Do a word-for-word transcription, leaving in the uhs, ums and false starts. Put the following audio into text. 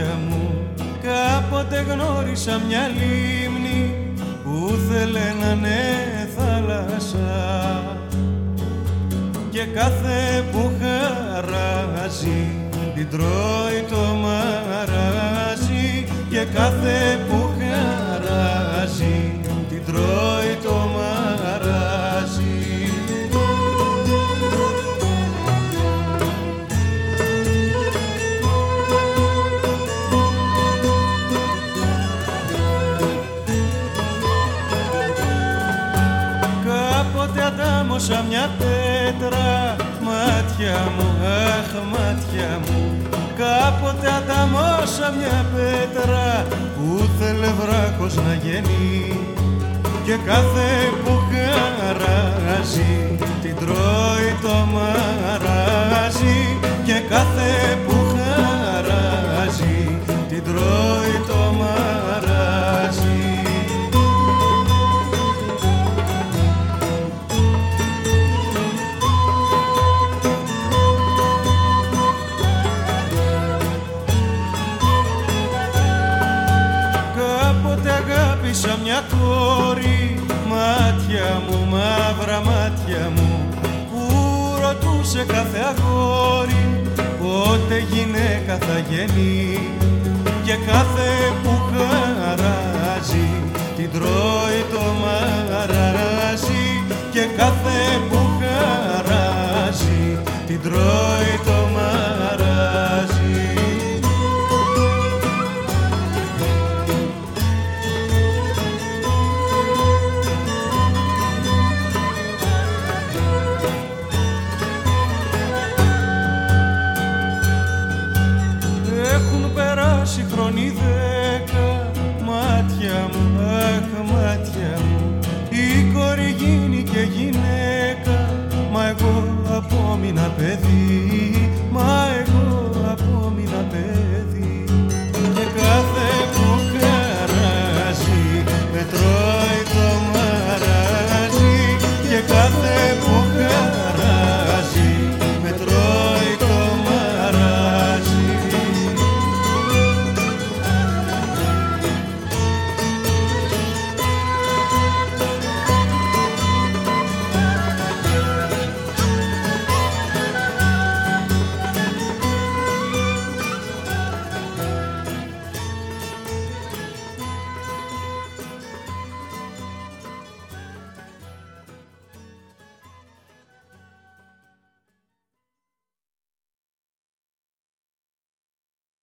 μάτια μου κάποτε γνώρισα μια λίμνη που θέλε να είναι θάλασσα και κάθε που χαράζει την τρώει το μαράζι και κάθε που χαράζει την τρώει το μαράζι. Κάποτε αντάμωσα μια πέτρα, μάτια μου, αχ μάτια μου. Κάποτε αντάμωσα μια πέτρα που θέλε βράχος να γεννεί και κάθε που χαράζει την τρώει το μαράζι και κάθε που χαράζει την τρώει το μαράζι. Αγάπησα μια κόρη, μάτια μου, μαύρα μάτια μου, που ρωτούσε κάθε αγόρι πότε γυναίκα θα γεννεί και κάθε που χαράζει την τρώει το μαράζι και κάθε που χαράζει την τρώει το μαράζι. Χρόνοι δέκα, μάτια μου, αχ μάτια μου, η κόρη γίνει και γυναίκα, μα εγώ απόμεινα παιδί.